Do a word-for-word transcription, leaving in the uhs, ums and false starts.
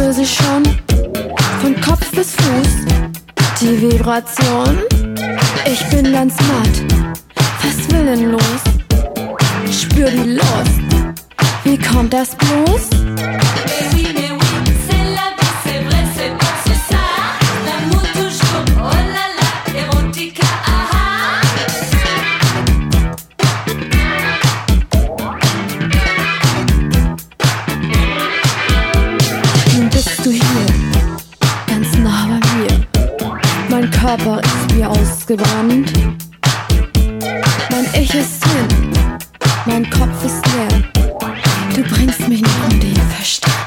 spür sie schon, von Kopf bis Fuß, die Vibration. Ich bin ganz matt, fast willenlos, spür die Lust, wie kommt das bloß? Mein Körper ist wie ausgebrannt. Mein Ich ist hin, mein Kopf ist leer. Du bringst mich nicht um den Verstand.